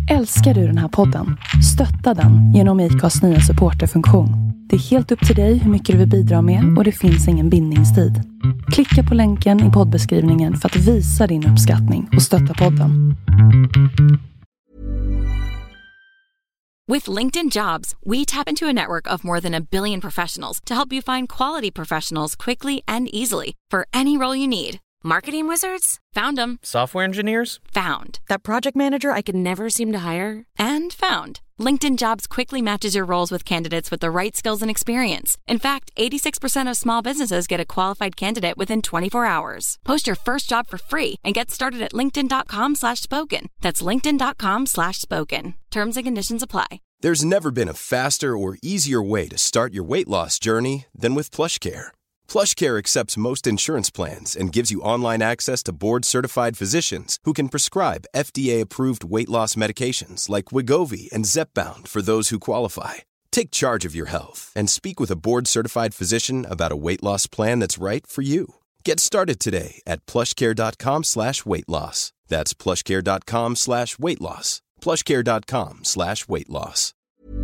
Älskar du den här podden? Stötta den genom IKAs nya supporterfunktion. Det är helt upp till dig hur mycket du vill bidra med och det finns ingen bindningstid. Klicka på länken i poddbeskrivningen för att visa din uppskattning och stötta podden. With LinkedIn Jobs, we tap into a network of more than 1 billion professionals to help you find quality professionals quickly and easily for any role you need. Marketing wizards? Found them. Software engineers? Found. That project manager I could never seem to hire? And found. LinkedIn Jobs quickly matches your roles with candidates with the right skills and experience. In fact, 86% of small businesses get a qualified candidate within 24 hours. Post your first job for free and get started at linkedin.com/spoken. That's linkedin.com/spoken. Terms and conditions apply. There's never been a faster or easier way to start your weight loss journey than with PlushCare. PlushCare accepts most insurance plans and gives you online access to board-certified physicians who can prescribe FDA-approved weight loss medications like Wegovy and Zepbound for those who qualify. Take charge of your health and speak with a board-certified physician about a weight loss plan that's right for you. Get started today at plushcare.com/weightloss. That's plushcare.com/weightloss. plushcare.com/weightloss.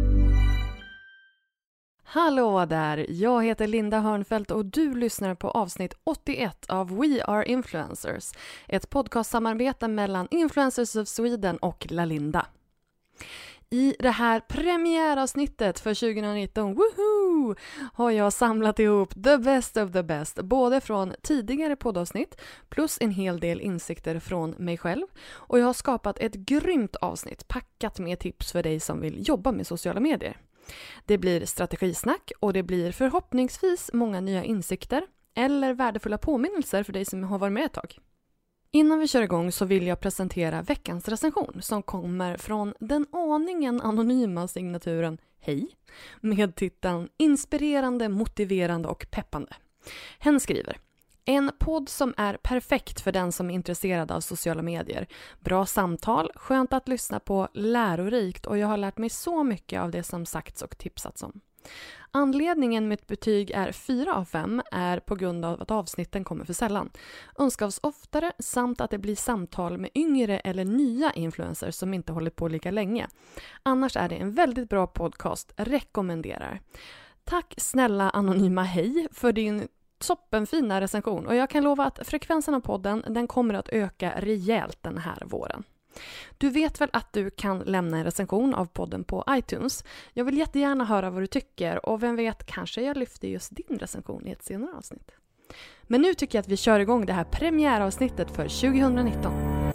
Hallå där, jag heter Linda Hörnfeldt och du lyssnar på avsnitt 81 av We Are Influencers, ett podcastsamarbete mellan Influencers of Sweden och Lalinda. I det här premiäravsnittet för 2019, woohoo, har jag samlat ihop the best of the best, både från tidigare poddavsnitt plus en hel del insikter från mig själv. Och jag har skapat ett grymt avsnitt packat med tips för dig som vill jobba med sociala medier. Det blir strategisnack och det blir förhoppningsvis många nya insikter eller värdefulla påminnelser för dig som har varit med ett tag. Innan vi kör igång så vill jag presentera veckans recension som kommer från den aningen anonyma signaturen Hej med titeln Inspirerande, motiverande och peppande. Hen skriver: en podd som är perfekt för den som är intresserad av sociala medier. Bra samtal, skönt att lyssna på, lärorikt och jag har lärt mig så mycket av det som sagts och tipsats om. Anledningen med ett betyg är 4 av 5 är på grund av att avsnitten kommer för sällan. Önskas oftare samt att det blir samtal med yngre eller nya influencers som inte håller på lika länge. Annars är det en väldigt bra podcast, rekommenderar. Tack snälla anonyma Hej för din toppenfina recension och jag kan lova att frekvensen av podden den kommer att öka rejält den här våren. Du vet väl att du kan lämna en recension av podden på iTunes. Jag vill jättegärna höra vad du tycker och vem vet, kanske jag lyfter just din recension i ett senare avsnitt. Men nu tycker jag att vi kör igång det här premiäravsnittet för 2019.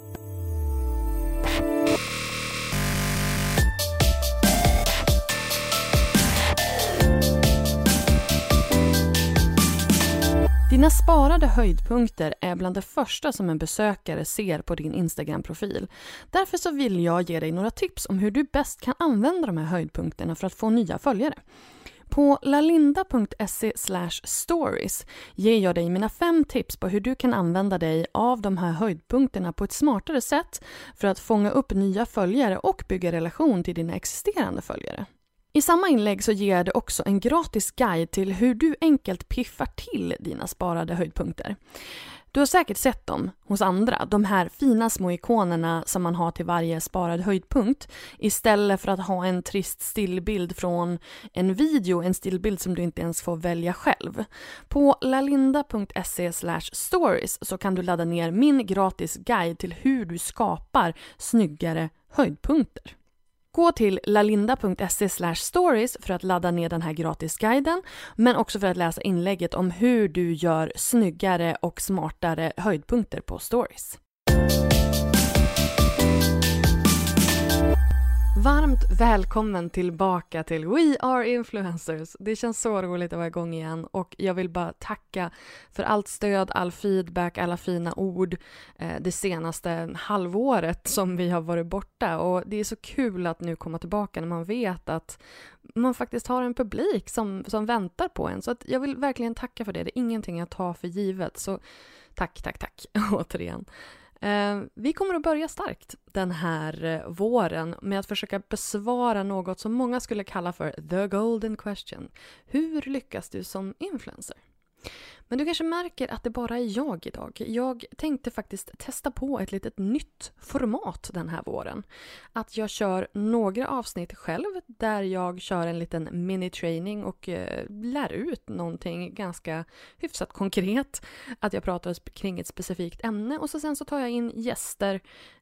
Dina sparade höjdpunkter är bland det första som en besökare ser på din Instagram-profil. Därför så vill jag ge dig några tips om hur du bäst kan använda de här höjdpunkterna för att få nya följare. På lalinda.se/stories ger jag dig mina 5 tips på hur du kan använda dig av de här höjdpunkterna på ett smartare sätt för att fånga upp nya följare och bygga relation till dina existerande följare. I samma inlägg så ger det också en gratis guide till hur du enkelt piffar till dina sparade höjdpunkter. Du har säkert sett dem hos andra, de här fina små ikonerna som man har till varje sparad höjdpunkt, istället för att ha en trist stillbild från en video, en stillbild som du inte ens får välja själv. På lalinda.se/stories så kan du ladda ner min gratis guide till hur du skapar snyggare höjdpunkter. Gå till lalinda.se/stories för att ladda ner den här gratisguiden, men också för att läsa inlägget om hur du gör snyggare och smartare höjdpunkter på stories. Varmt välkommen tillbaka till We Are Influencers. Det känns så roligt att vara igång igen och jag vill bara tacka för allt stöd, all feedback, alla fina ord det senaste halvåret som vi har varit borta. Och det är så kul att nu komma tillbaka när man vet att man faktiskt har en publik som väntar på en. Så att jag vill verkligen tacka för det. Det är ingenting att ta för givet. Så tack återigen. Vi kommer att börja starkt den här våren med att försöka besvara något som många skulle kalla för the golden question. Hur lyckas du som influencer? Men du kanske märker att det bara är jag idag. Jag tänkte faktiskt testa på ett litet nytt format den här våren. Att jag kör några avsnitt själv där jag kör en liten mini-training och lär ut någonting ganska hyfsat konkret. Att jag pratar kring ett specifikt ämne och sen så tar jag in gäster,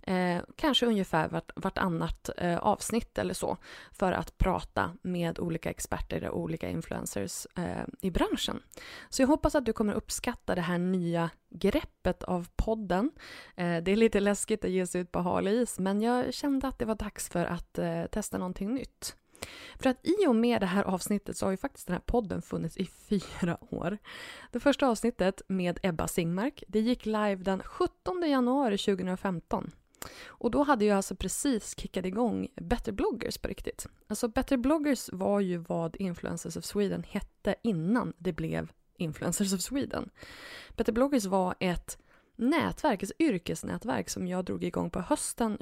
kanske ungefär vartannat avsnitt eller så, för att prata med olika experter och olika influencers i branschen. Så jag hoppas att du kommer uppskatta det här nya greppet av podden. Det är lite läskigt att ge sig ut på hal is, men jag kände att det var dags för att testa någonting nytt. För att i och med det här avsnittet så har ju faktiskt den här podden funnits i 4 år. Det första avsnittet med Ebba Singmark, det gick live den 17 januari 2015. Och då hade jag alltså precis kickat igång Better Bloggers på riktigt. Alltså Better Bloggers var ju vad Influencers of Sweden hette innan det blev Influencers of Sweden. Better Bloggers var ett nätverk, ett yrkesnätverk som jag drog igång på hösten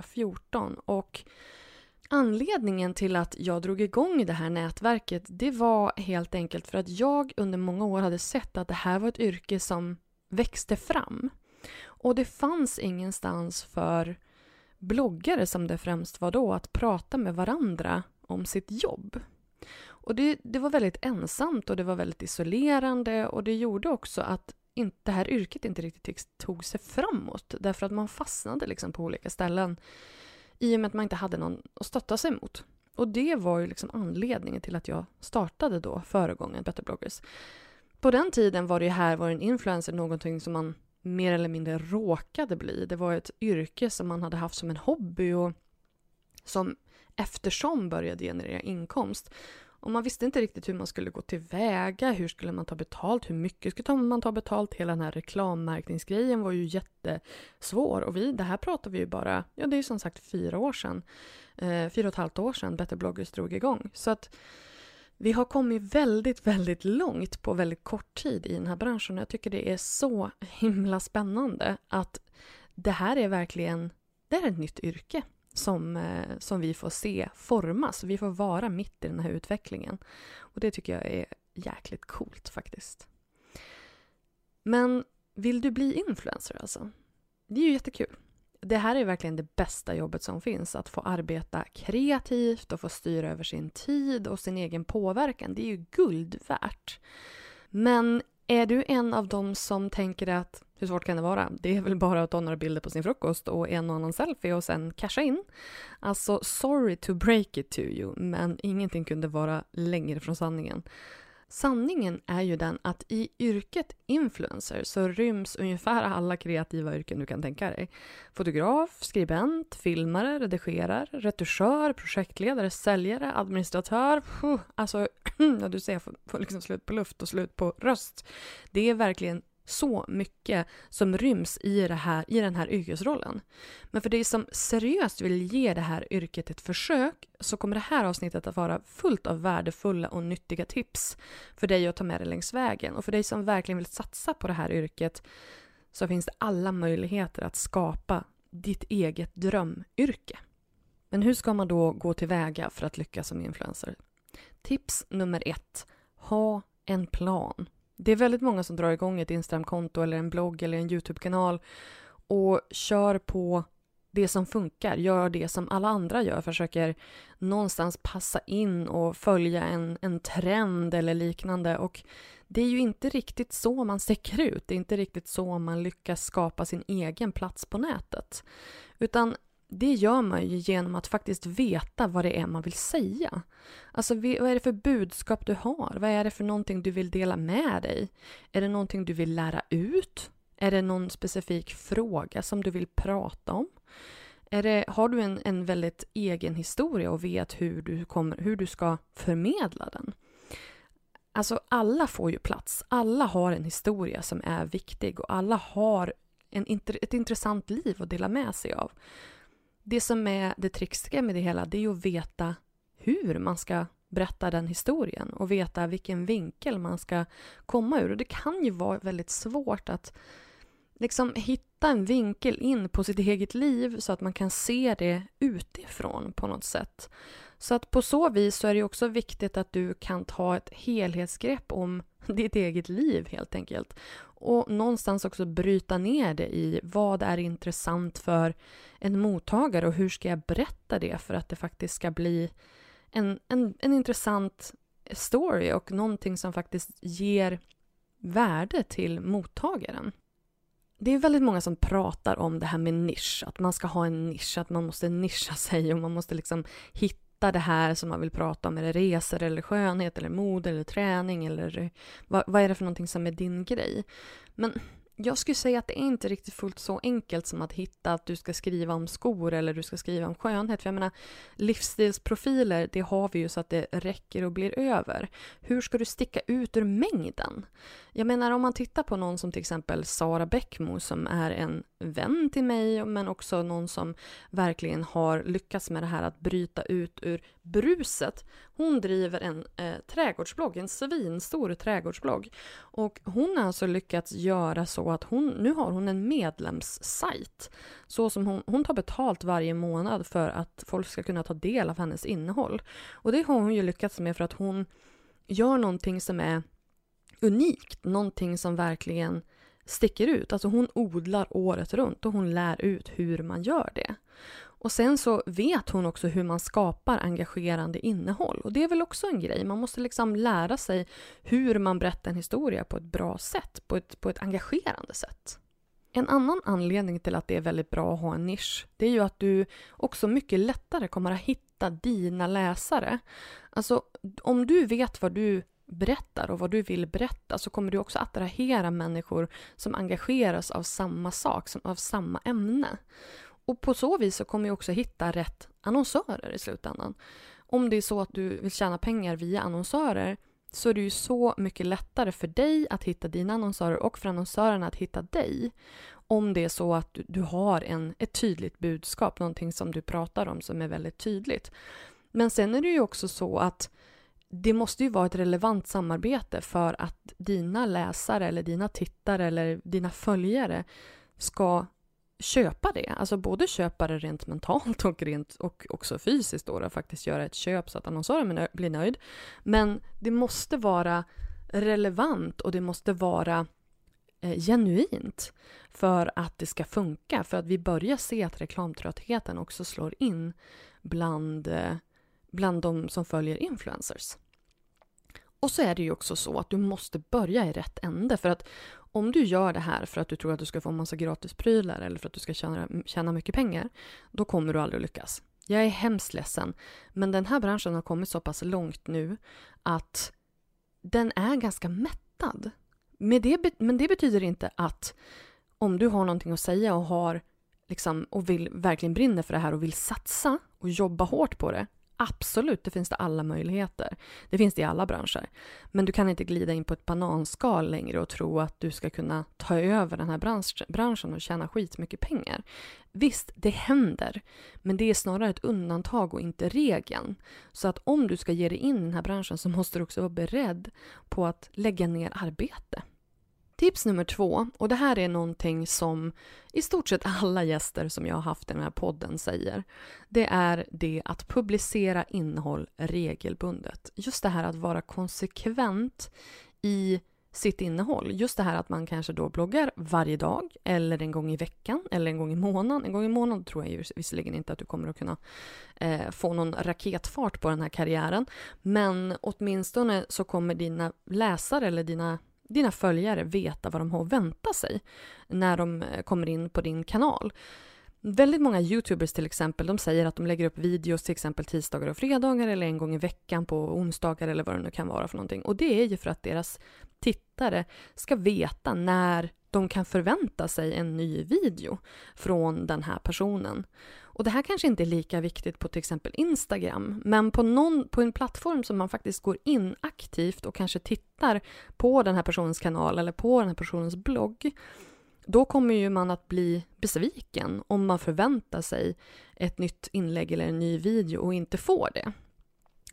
2014 och anledningen till att jag drog igång det här nätverket, det var helt enkelt för att jag under många år hade sett att det här var ett yrke som växte fram. Och det fanns ingenstans för bloggare, som det främst var då, att prata med varandra om sitt jobb. Och det var väldigt ensamt och det var väldigt isolerande, och det gjorde också att det här yrket inte riktigt tog sig framåt, därför att man fastnade liksom på olika ställen i och med att man inte hade någon att stötta sig mot. Och det var ju liksom anledningen till att jag startade då föregången Better Bloggers. På den tiden var en influencer någonting som man mer eller mindre råkade bli. Det var ett yrke som man hade haft som en hobby och som eftersom började generera inkomst. Och man visste inte riktigt hur man skulle gå tillväga, hur skulle man ta betalt, hur mycket skulle man ta betalt. Hela den här reklammärkningsgrejen var ju jättesvår. Och det här pratar vi ju bara, det är ju som sagt 4 år sedan, 4,5 år sedan Better Bloggers drog igång. Så att vi har kommit väldigt, väldigt långt på väldigt kort tid i den här branschen. Jag tycker det är så himla spännande att det här är verkligen, det är ett nytt yrke som vi får se formas. Vi får vara mitt i den här utvecklingen. Och det tycker jag är jäkligt coolt faktiskt. Men vill du bli influencer alltså? Det är ju jättekul. Det här är verkligen det bästa jobbet som finns. Att få arbeta kreativt och få styra över sin tid och sin egen påverkan. Det är ju guld värt. Men är du en av dem som tänker att hur svårt kan det vara? Det är väl bara att ta några bilder på sin frukost och en och annan selfie och sen casha in. Alltså, sorry to break it to you, men ingenting kunde vara längre från sanningen. Sanningen är ju den att i yrket influencer så ryms ungefär alla kreativa yrken du kan tänka dig. Fotograf, skribent, filmare, redigerare, retuschör, projektledare, säljare, administratör. Alltså, du ser, jag får liksom slut på luft och slut på röst. Det är verkligen så mycket som ryms i den här yrkesrollen. Men för dig som seriöst vill ge det här yrket ett försök så kommer det här avsnittet att vara fullt av värdefulla och nyttiga tips för dig att ta med dig längs vägen. Och för dig som verkligen vill satsa på det här yrket så finns det alla möjligheter att skapa ditt eget drömyrke. Men hur ska man då gå tillväga för att lyckas som influencer? Tips nummer 1. Ha en plan. Det är väldigt många som drar igång ett Instagram-konto eller en blogg eller en YouTube-kanal och kör på det som funkar, gör det som alla andra gör, försöker någonstans passa in och följa en trend eller liknande. Och det är ju inte riktigt så man sticker ut, det är inte riktigt så man lyckas skapa sin egen plats på nätet. Utan det gör man ju genom att faktiskt veta vad det är man vill säga. Alltså vad är det för budskap du har? Vad är det för någonting du vill dela med dig? Är det någonting du vill lära ut? Är det någon specifik fråga som du vill prata om? Har du en väldigt egen historia och vet hur du ska förmedla den? Alltså alla får ju plats. Alla har en historia som är viktig och alla har ett intressant liv att dela med sig av. Det som är det tricksiga med det hela, det är ju att veta hur man ska berätta den historien och veta vilken vinkel man ska komma ur. Och det kan ju vara väldigt svårt att liksom hitta en vinkel in på sitt eget liv så att man kan se det utifrån på något sätt. Så att på så vis så är det också viktigt att du kan ta ett helhetsgrepp om ditt eget liv helt enkelt. Och någonstans också bryta ner det i vad är intressant för en mottagare och hur ska jag berätta det för att det faktiskt ska bli en intressant story och någonting som faktiskt ger värde till mottagaren. Det är väldigt många som pratar om det här med nisch, att man ska ha en nisch, att man måste nischa sig och man måste liksom hitta det här som man vill prata om, är det resor eller skönhet eller mode eller träning eller vad är det för någonting som är din grej? Men jag skulle säga att det är inte riktigt fullt så enkelt som att hitta att du ska skriva om skor eller du ska skriva om skönhet. För jag menar, livsstilsprofiler, det har vi ju så att det räcker och blir över. Hur ska du sticka ut ur mängden? Jag menar, om man tittar på någon som till exempel Sara Bäckmo som är en vän till mig men också någon som verkligen har lyckats med det här att bryta ut ur bruset. Hon driver en trädgårdsblogg, en svinstor trädgårdsblogg. Och hon har alltså lyckats göra så att nu har hon en medlemssajt. Så som hon tar betalt varje månad för att folk ska kunna ta del av hennes innehåll. Och det har hon ju lyckats med för att hon gör någonting som är unikt. Någonting som verkligen sticker ut. Alltså hon odlar året runt och hon lär ut hur man gör det. Och sen så vet hon också hur man skapar engagerande innehåll. Och det är väl också en grej. Man måste liksom lära sig hur man berättar en historia på ett bra sätt. På ett engagerande sätt. En annan anledning till att det är väldigt bra att ha en nisch. Det är ju att du också mycket lättare kommer att hitta dina läsare. Alltså om du vet vad du berättar och vad du vill berätta så kommer du också attrahera människor som engageras av samma sak, av samma ämne. Och på så vis så kommer du också hitta rätt annonsörer i slutändan. Om det är så att du vill tjäna pengar via annonsörer så är det ju så mycket lättare för dig att hitta dina annonsörer och för annonsörerna att hitta dig. Om det är så att du har ett tydligt budskap, någonting som du pratar om som är väldigt tydligt. Men sen är det ju också så att det måste ju vara ett relevant samarbete för att dina läsare eller dina tittare eller dina följare ska köpa det. Alltså både köpa det rent mentalt och också fysiskt då och faktiskt göra ett köp så att annonsören blir nöjd. Men det måste vara relevant och det måste vara genuint för att det ska funka. För att vi börjar se att reklamtröttheten också slår in bland de som följer influencers. Och så är det ju också så att du måste börja i rätt ände. För att om du gör det här för att du tror att du ska få en massa gratisprylar eller för att du ska tjäna mycket pengar, då kommer du aldrig lyckas. Jag är hemskt ledsen, men den här branschen har kommit så pass långt nu att den är ganska mättad. Men det betyder inte att om du har någonting att säga och vill verkligen brinna för det här och vill satsa och jobba hårt på det, absolut, det finns det alla möjligheter. Det finns det i alla branscher. Men du kan inte glida in på ett bananskal längre och tro att du ska kunna ta över den här branschen och tjäna skitmycket pengar. Visst, det händer. Men det är snarare ett undantag och inte regeln. Så att om du ska ge dig in i den här branschen så måste du också vara beredd på att lägga ner arbete. Tips nummer 2, och det här är någonting som i stort sett alla gäster som jag har haft i den här podden säger. Det är det att publicera innehåll regelbundet. Just det här att vara konsekvent i sitt innehåll. Just det här att man kanske då bloggar varje dag eller en gång i veckan eller en gång i månaden. En gång i månaden tror jag ju visserligen inte att du kommer att kunna få någon raketfart på den här karriären. Men åtminstone så kommer dina läsare eller dina följare veta vad de har att vänta sig när de kommer in på din kanal. Väldigt många YouTubers till exempel, de säger att de lägger upp videos till exempel tisdagar och fredagar eller en gång i veckan på onsdagar eller vad det nu kan vara för någonting. Och det är ju för att deras tittare ska veta när de kan förvänta sig en ny video från den här personen. Och det här kanske inte är lika viktigt på till exempel Instagram, men på en plattform som man faktiskt går in aktivt och kanske tittar på den här personens kanal eller på den här personens blogg, då kommer ju man att bli besviken om man förväntar sig ett nytt inlägg eller en ny video och inte får det.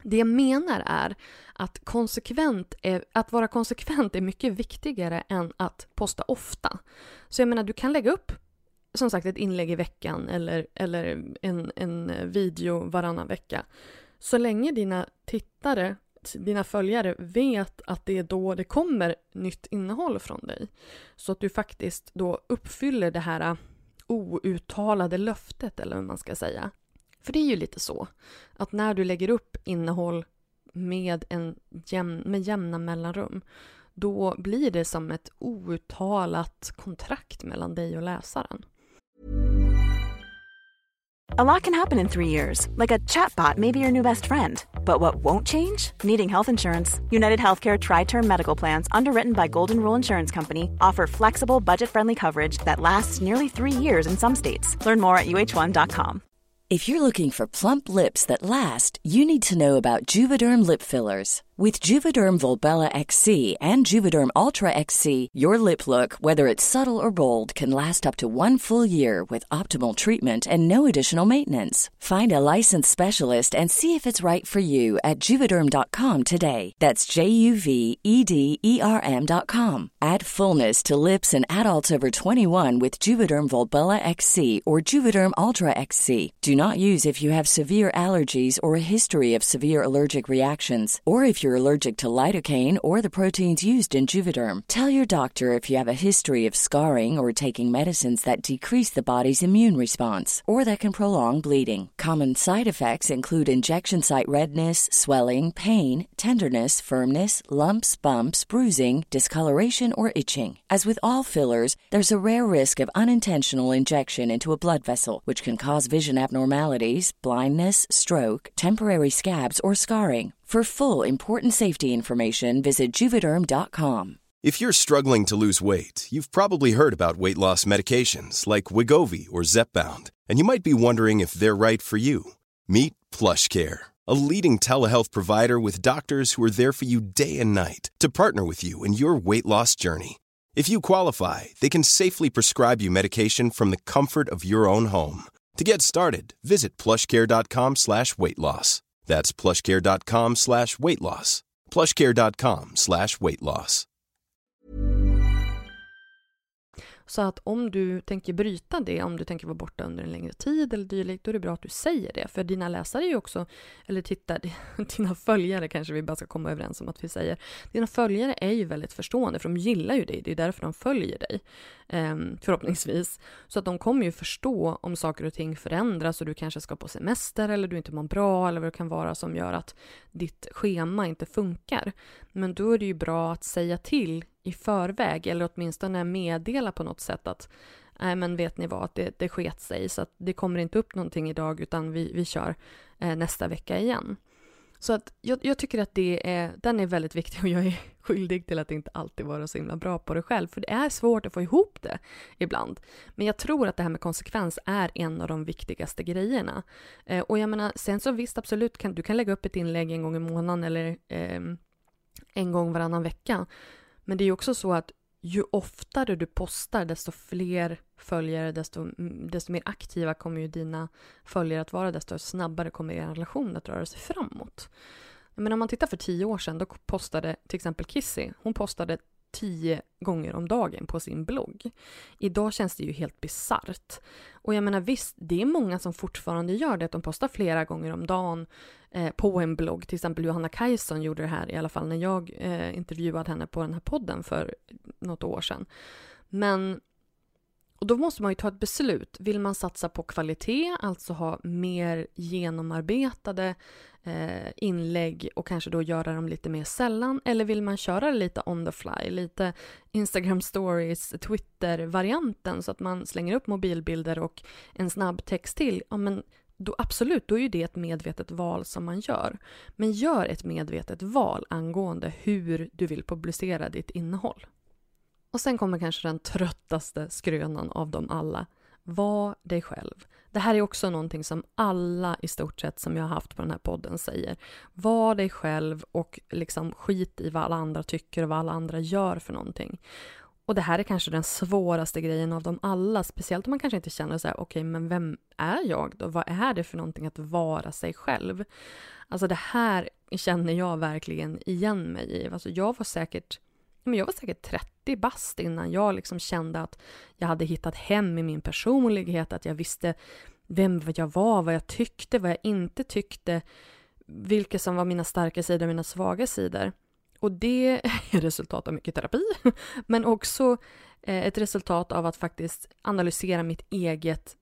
Det jag menar är att att vara konsekvent är mycket viktigare än att posta ofta. Så jag menar, du kan lägga upp som sagt ett inlägg i veckan eller en video varannan vecka. Så länge dina följare vet att det är då det kommer nytt innehåll från dig. Så att du faktiskt då uppfyller det här outtalade löftet, eller vad man ska säga. För det är ju lite så att när du lägger upp innehåll med jämna mellanrum, då blir det som ett outtalat kontrakt mellan dig och läsaren. A lot can happen in 3 years, like a chatbot may be your new best friend. But what won't change? Needing health insurance. United Healthcare Tri-Term Medical Plans, underwritten by Golden Rule Insurance Company, offer flexible, budget-friendly coverage that lasts nearly 3 years in some states. Learn more at uh1.com. If you're looking for plump lips that last, you need to know about Juvederm lip fillers. With Juvederm Volbella XC and Juvederm Ultra XC, your lip look, whether it's subtle or bold, can last up to 1 full year with optimal treatment and no additional maintenance. Find a licensed specialist and see if it's right for you at Juvederm.com today. That's JUVEDERM.com. Add fullness to lips in adults over 21 with Juvederm Volbella XC or Juvederm Ultra XC. Do not use if you have severe allergies or a history of severe allergic reactions, or if you're allergic to lidocaine or the proteins used in Juvederm. Tell your doctor if you have a history of scarring or taking medicines that decrease the body's immune response or that can prolong bleeding. Common side effects include injection site redness, swelling, pain, tenderness, firmness, lumps, bumps, bruising, discoloration, or itching. As with all fillers, there's a rare risk of unintentional injection into a blood vessel, which can cause vision abnormalities, blindness, stroke, temporary scabs, or scarring. For full, important safety information, visit Juvederm.com. If you're struggling to lose weight, you've probably heard about weight loss medications like Wegovy or Zepbound, and you might be wondering if they're right for you. Meet PlushCare, a leading telehealth provider with doctors who are there for you day and night to partner with you in your weight loss journey. If you qualify, they can safely prescribe you medication from the comfort of your own home. To get started, visit plushcare.com/weightloss. That's plushcare.com/weightloss. plushcare.com/weightloss. Så att om du tänker bryta det, om du tänker vara borta under en längre tid eller dylikt, då är det bra att du säger det. För dina läsare är ju också, eller dina följare kanske vi bara ska komma överens om att vi säger. Dina följare är ju väldigt förstående, för de gillar ju dig. Det är därför de följer dig, förhoppningsvis. Så att de kommer ju förstå om saker och ting förändras och du kanske ska på semester eller du inte mår bra eller vad det kan vara som gör att ditt schema inte funkar. Men då är det ju bra att säga till i förväg, eller åtminstone meddela på något sätt att nej, men vet ni vad, att det sket sig, så att det kommer inte upp någonting idag, utan vi kör nästa vecka igen. Så att jag tycker att den är väldigt viktig, och jag är skyldig till att inte alltid vara så himla bra på det själv, för det är svårt att få ihop det ibland. Men jag tror att det här med konsekvens är en av de viktigaste grejerna. Och jag menar, sen så visst, absolut, du kan lägga upp ett inlägg en gång i månaden eller en gång varannan vecka. Men det är ju också så att ju oftare du postar, desto fler följare, desto mer aktiva kommer ju dina följare att vara, desto snabbare kommer er relation att röra sig framåt. Men om man tittar för 10 år sedan, då postade till exempel Kissy, hon postade 10 gånger om dagen på sin blogg. Idag känns det ju helt bizarrt. Och jag menar visst, det är många som fortfarande gör det, att de postar flera gånger om dagen på en blogg. Till exempel Johanna Kajson gjorde det här, i alla fall när jag intervjuade henne på den här podden för något år sedan. Och då måste man ju ta ett beslut. Vill man satsa på kvalitet, alltså ha mer genomarbetade inlägg och kanske då göra dem lite mer sällan, eller vill man köra lite on the fly, lite Instagram stories, Twitter-varianten, så att man slänger upp mobilbilder och en snabb text till, ja men då absolut, då är ju det ett medvetet val som man gör. Men gör ett medvetet val angående hur du vill publicera ditt innehåll. Och sen kommer kanske den tröttaste skrönan av dem alla. Var dig själv. Det här är också någonting som alla i stort sett som jag har haft på den här podden säger. Var dig själv och liksom skit i vad alla andra tycker och vad alla andra gör för någonting. Och det här är kanske den svåraste grejen av dem alla. Speciellt om man kanske inte känner så här, okej, men vem är jag då? Vad är det för någonting att vara sig själv? Alltså det här känner jag verkligen igen mig i. Alltså jag var säkert 30 bast innan jag liksom kände att jag hade hittat hem i min personlighet. Att jag visste vem jag var, vad jag tyckte, vad jag inte tyckte. Vilka som var mina starka sidor och mina svaga sidor. Och det är resultat av mycket terapi, men också ett resultat av att faktiskt analysera mitt eget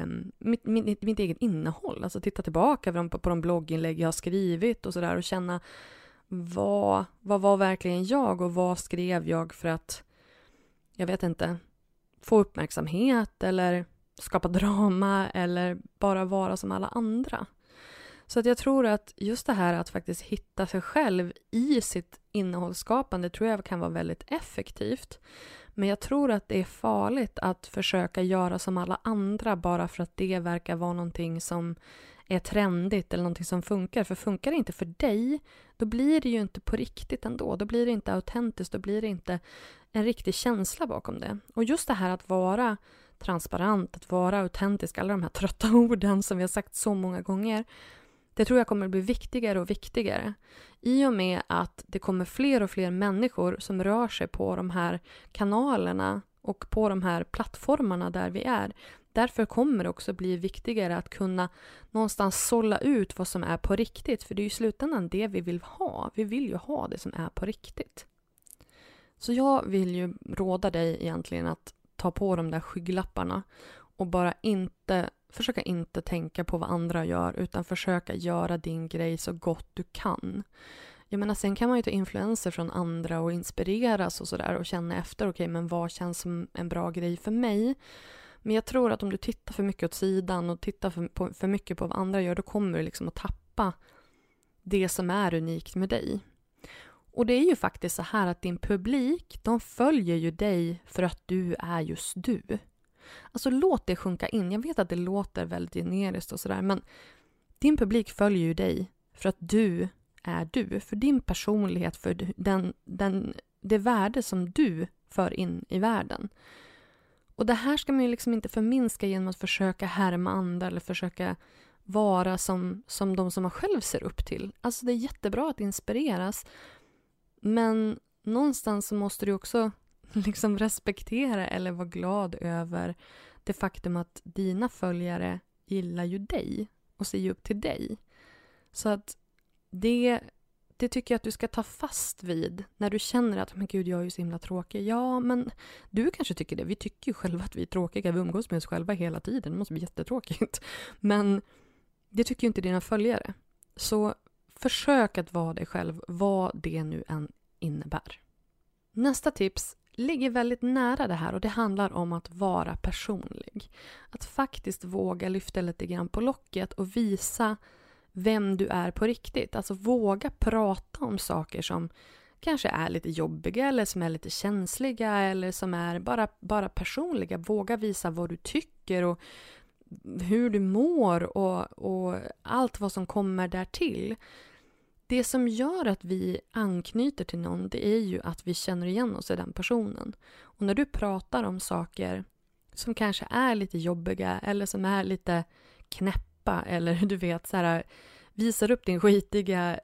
innehåll. Alltså titta tillbaka på de blogginlägg jag har skrivit och sådär och känna vad var verkligen jag och vad skrev jag för att, jag vet inte, få uppmärksamhet eller skapa drama eller bara vara som alla andra. Så att jag tror att just det här att faktiskt hitta sig själv i sitt innehållsskapande tror jag kan vara väldigt effektivt. Men jag tror att det är farligt att försöka göra som alla andra bara för att det verkar vara någonting som är trendigt eller någonting som funkar. För funkar det inte för dig, då blir det ju inte på riktigt ändå. Då blir det inte autentiskt, då blir det inte en riktig känsla bakom det. Och just det här att vara transparent, att vara autentisk, alla de här trötta orden som vi har sagt så många gånger, det tror jag kommer att bli viktigare och viktigare. I och med att det kommer fler och fler människor som rör sig på de här kanalerna och på de här plattformarna där vi är. Därför kommer det också bli viktigare att kunna någonstans sålla ut vad som är på riktigt. För det är ju i slutändan det vi vill ha. Vi vill ju ha det som är på riktigt. Så jag vill ju råda dig egentligen att ta på de där skygglapparna och bara försöka inte tänka på vad andra gör utan försöka göra din grej så gott du kan. Jag menar, sen kan man ju ta influenser från andra och inspireras och sådär och känna efter, okej, men vad känns som en bra grej för mig? Men jag tror att om du tittar för mycket åt sidan och tittar för mycket på vad andra gör, då kommer du liksom att tappa det som är unikt med dig. Och det är ju faktiskt så här att din publik, de följer ju dig för att du är just du. Alltså låt det sjunka in. Jag vet att det låter väldigt generiskt och sådär, men din publik följer ju dig för att du är du. För din personlighet, för det värde som du för in i världen. Och det här ska man ju liksom inte förminska genom att försöka härma andra eller försöka vara som de som man själv ser upp till. Alltså det är jättebra att inspireras, men någonstans så måste du också liksom respektera eller vara glad över det faktum att dina följare gillar ju dig och ser ju upp till dig. Så att det tycker jag att du ska ta fast vid när du känner att, men gud, jag är ju så himla tråkig. Ja, men du kanske tycker det. Vi tycker ju själva att vi är tråkiga. Vi umgås med oss själva hela tiden. Det måste bli jättetråkigt. Men det tycker ju inte dina följare. Så försök att vara dig själv, vad det nu än innebär. Nästa tips ligger väldigt nära det här och det handlar om att vara personlig. Att faktiskt våga lyfta lite grann på locket och visa vem du är på riktigt. Alltså våga prata om saker som kanske är lite jobbiga eller som är lite känsliga eller som är bara personliga. Våga visa vad du tycker och hur du mår och allt vad som kommer därtill. Det som gör att vi anknyter till någon, det är ju att vi känner igen oss i den personen. Och när du pratar om saker som kanske är lite jobbiga eller som är lite knäppa eller du vet så här, visar upp din skitiga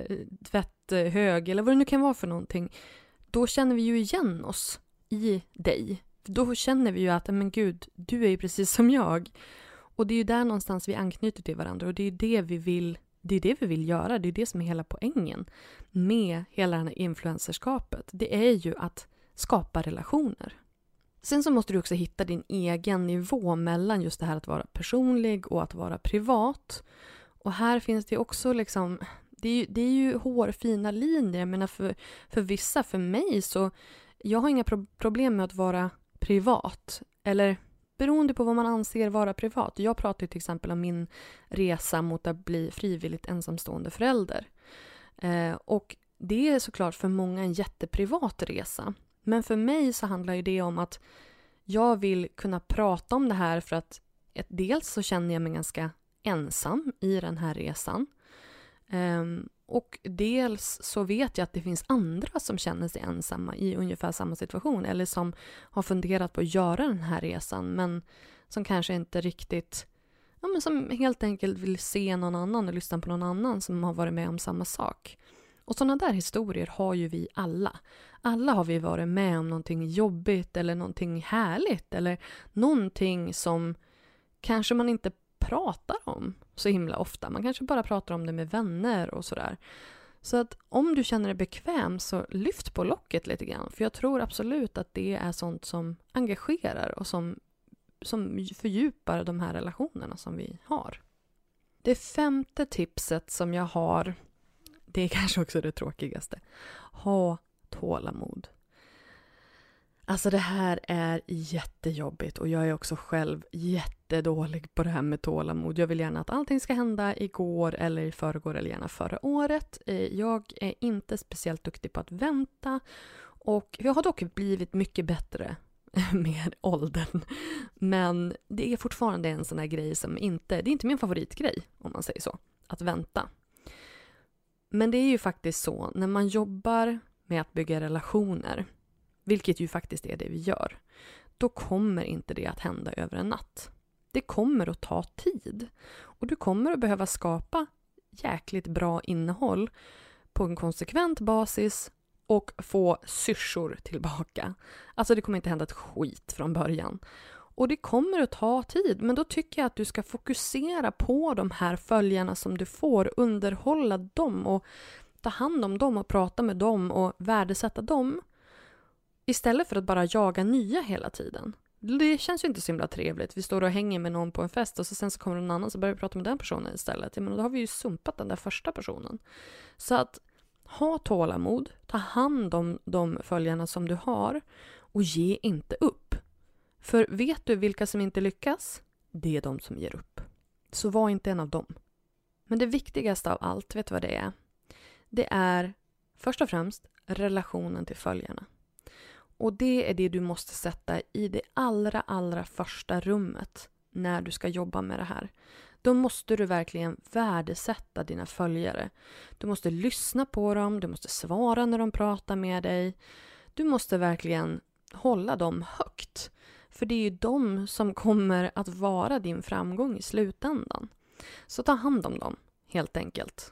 tvätthög eller vad det nu kan vara för någonting, då känner vi ju igen oss i dig. Då känner vi ju att, men gud, du är ju precis som jag. Och det är ju där någonstans vi anknyter till varandra och det är det vi vill. Det är det vi vill göra, det är det som är hela poängen med hela det här influencerskapet. Det är ju att skapa relationer. Sen så måste du också hitta din egen nivå mellan just det här att vara personlig och att vara privat. Och här finns det också liksom, det är ju hårfina linjer. Jag menar för vissa, för mig så, jag har inga problem med att vara privat. Eller beroende på vad man anser vara privat. Jag pratar ju till exempel om min resa mot att bli frivilligt ensamstående förälder. Och det är såklart för många en jätteprivat resa. Men för mig så handlar ju det om att jag vill kunna prata om det här för att dels så känner jag mig ganska ensam i den här resan. Och dels så vet jag att det finns andra som känner sig ensamma i ungefär samma situation. Eller som har funderat på att göra den här resan. Men som kanske inte riktigt... Ja, men som helt enkelt vill se någon annan och lyssna på någon annan som har varit med om samma sak. Och sådana där historier har ju vi alla. Alla har vi varit med om någonting jobbigt eller någonting härligt. Eller någonting som kanske man inte pratar om så himla ofta. Man kanske bara pratar om det med vänner och sådär. Så att om du känner dig bekväm så lyft på locket lite grann. För jag tror absolut att det är sånt som engagerar och som fördjupar de här relationerna som vi har. Det 5:e tipset som jag har, det är kanske också det tråkigaste. Ha tålamod. Alltså det här är jättejobbigt och jag är också själv jättedålig på det här med tålamod. Jag vill gärna att allting ska hända igår eller i förrgår eller gärna förra året. Jag är inte speciellt duktig på att vänta och jag har dock blivit mycket bättre med åldern. Men det är fortfarande en sån här grej som det är inte min favoritgrej om man säger så, att vänta. Men det är ju faktiskt så, när man jobbar med att bygga relationer, vilket ju faktiskt är det vi gör, då kommer inte det att hända över en natt. Det kommer att ta tid. Och du kommer att behöva skapa jäkligt bra innehåll på en konsekvent basis och få syrsor tillbaka. Alltså det kommer inte hända ett skit från början. Och det kommer att ta tid, men då tycker jag att du ska fokusera på de här följarna som du får, underhålla dem och ta hand om dem och prata med dem och värdesätta dem. Istället för att bara jaga nya hela tiden. Det känns ju inte så himla trevligt. Vi står och hänger med någon på en fest och sen så kommer någon annan så börjar vi prata med den personen istället. Men då har vi ju sumpat den där första personen. Så att ha tålamod, ta hand om de följarna som du har och ge inte upp. För vet du vilka som inte lyckas? Det är de som ger upp. Så var inte en av dem. Men det viktigaste av allt, vet du vad det är? Det är först och främst relationen till följarna. Och det är det du måste sätta i det allra första rummet när du ska jobba med det här. Då måste du verkligen värdesätta dina följare. Du måste lyssna på dem, du måste svara när de pratar med dig. Du måste verkligen hålla dem högt. För det är ju de som kommer att vara din framgång i slutändan. Så ta hand om dem, helt enkelt.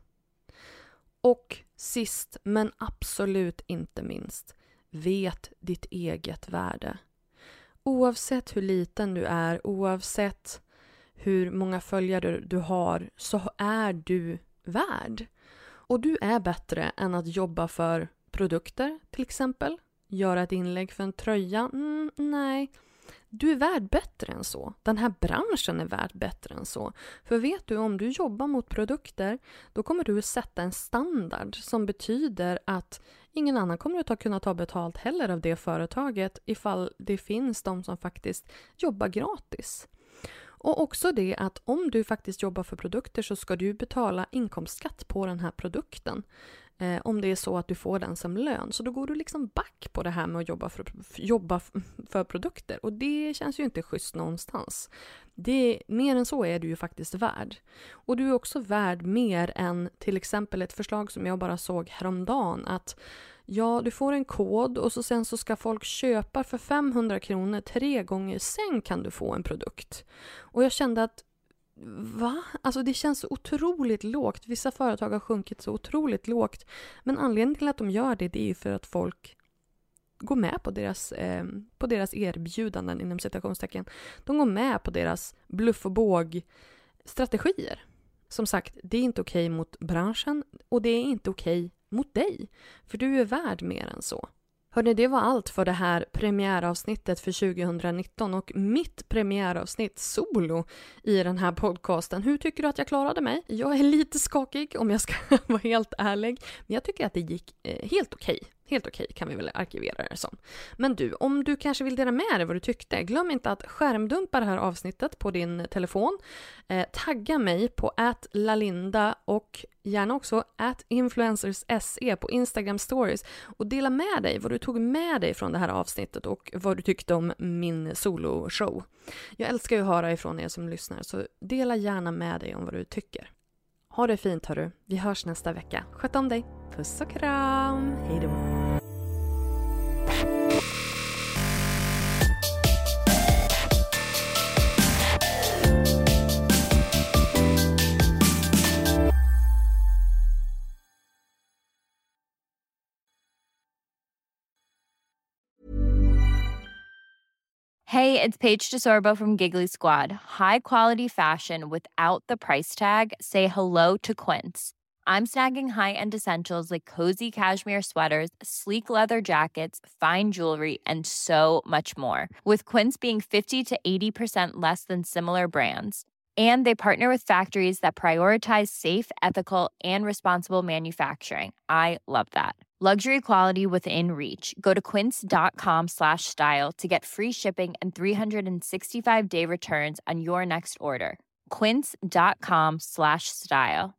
Och sist, men absolut inte minst, vet ditt eget värde. Oavsett hur liten du är, oavsett hur många följare du har, så är du värd. Och du är bättre än att jobba för produkter, till exempel. Göra ett inlägg för en tröja. Nej, du är värd bättre än så. Den här branschen är värd bättre än så. För vet du, om du jobbar mot produkter, då kommer du att sätta en standard som betyder att ingen annan kommer att kunna ta betalt heller av det företaget ifall det finns de som faktiskt jobbar gratis. Och också det att om du faktiskt jobbar för produkter så ska du betala inkomstskatt på den här produkten. Om det är så att du får den som lön. Så då går du liksom back på det här med att jobba för produkter. Och det känns ju inte schysst någonstans. Mer än så är du ju faktiskt värd. Och du är också värd mer än till exempel ett förslag som jag bara såg häromdagen. Att ja, du får en kod och sen så ska folk köpa för 500 kronor 3 gånger. Sen kan du få en produkt. Och jag kände att va? Alltså det känns så otroligt lågt. Vissa företag har sjunkit så otroligt lågt. Men anledningen till att de gör det är ju för att folk går med på deras erbjudanden inom citationstecken. De går med på deras bluff och båg strategier. Som sagt, det är inte okej mot branschen och det är inte okej mot dig. För du är värd mer än så. Hörrni, det var allt för det här premiäravsnittet för 2019 och mitt premiäravsnitt solo i den här podcasten. Hur tycker du att jag klarade mig? Jag är lite skakig om jag ska vara helt ärlig, men jag tycker att det gick helt okej. Helt okej kan vi väl arkivera det som. Men du, om du kanske vill dela med dig vad du tyckte, glöm inte att skärmdumpa det här avsnittet på din telefon. Tagga mig på @lalinda och gärna också @influencersse på Instagram stories och dela med dig vad du tog med dig från det här avsnittet och vad du tyckte om min soloshow. Jag älskar ju att höra ifrån er som lyssnar, så dela gärna med dig om vad du tycker. Ha det fint hörru. Vi hörs nästa vecka. Sköt om dig. Puss och kram. Hej då. Hey, it's Paige DeSorbo from Giggly Squad. High quality fashion without the price tag. Say hello to Quince. I'm snagging high-end essentials like cozy cashmere sweaters, sleek leather jackets, fine jewelry, and so much more. With Quince being 50 to 80% less than similar brands. And they partner with factories that prioritize safe, ethical, and responsible manufacturing. I love that. Luxury quality within reach. Go to quince.com/style to get free shipping and 365-day returns on your next order. Quince.com/style.